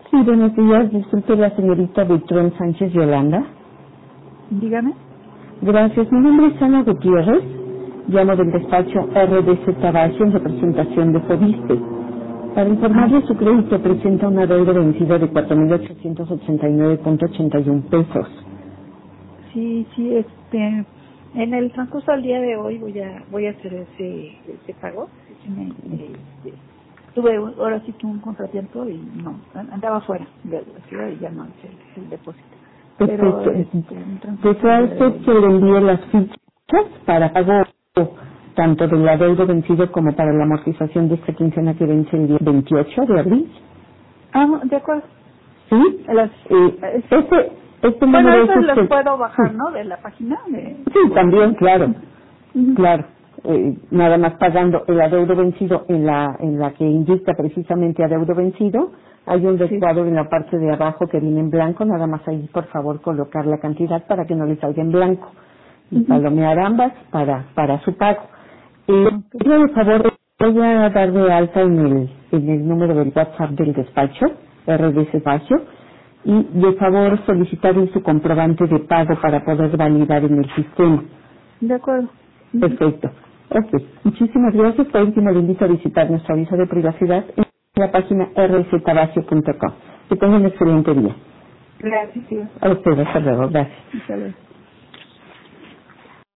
Sí, buenos días. Disculpe la señorita Beltrán Sánchez Yolanda. Dígame. Gracias. Mi nombre es Ana Gutiérrez. Llamo del despacho RDC Tabasio en representación de Fobiste. Para informarle, su crédito presenta una deuda vencida de 4.889.81 pesos. Sí, en el transcurso del día de hoy voy a hacer ese pago. Tuve ahora sí que un contratiempo y no, andaba fuera de la ciudad y ya no hice el depósito. Pero Perfecto. en el transcurso ¿Desea del día de usted hoy. que le envíe las fichas para pago tanto del adeudo vencido como para la amortización de esta quincena que vence el día 28 de abril? No, de acuerdo. ¿Sí? Las, Este bueno, número es esas las usted. puedo bajar, Sí, ¿no? De la página. sí, también, claro. Ujú. Claro, nada más pagando el adeudo vencido en la que indica precisamente adeudo vencido, hay un Sí. recuadro en la parte de abajo que viene en blanco, nada más ahí por favor colocar la cantidad para que no le salga en blanco y Ujú. palomear ambas para su pago. Ok. Yo, por favor, voy a dar de alta en el número del WhatsApp del despacho, RDC Despacho, y de favor solicitarle su comprobante de pago para poder validar en el sistema. De acuerdo. Ujú. Perfecto. Ok. Muchísimas gracias. Por último, le invito a visitar nuestro aviso de privacidad en la página rctabacio.com. Que tenga un excelente día. Gracias, sí. A ustedes. Hasta luego. Gracias. Hasta luego.